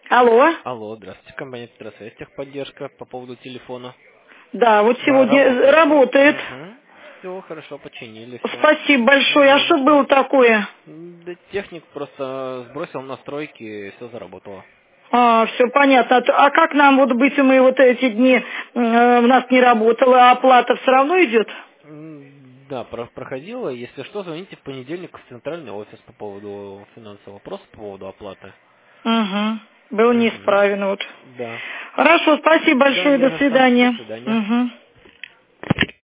Алло. Алло, здравствуйте, компания Петросвязь, техподдержка по поводу телефона. Да, вот сегодня Работает, да? работает. Угу. Все, хорошо, починили, все. Спасибо большое. А что Пожалуйста. было такое? Да техник просто сбросил настройки, и все заработало. Все понятно. А как нам вот быть, мы вот эти дни у нас не работало, а оплата все равно идет? Да, проходило. Если что, звоните в понедельник в центральный офис по поводу финансового вопроса, по поводу оплаты. Угу. Было Угу. неисправен вот. Да. Хорошо, спасибо Да, большое, не до за что. До свидания. свидания. Угу.